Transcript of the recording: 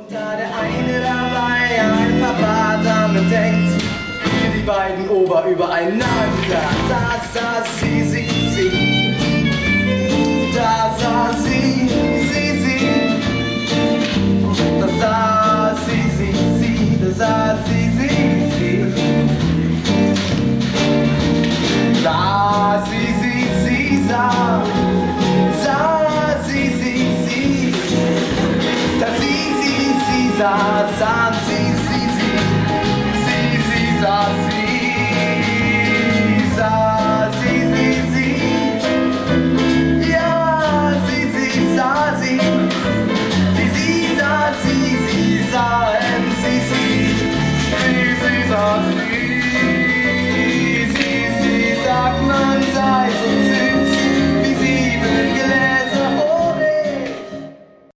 Da der eine dabei an Papa damit denkt, wie die beiden Ober übereinander. Da sah sie. Da sah sie. Da sah sie. Da sah sie. Da sie sah. Sah sie. Da sie sah.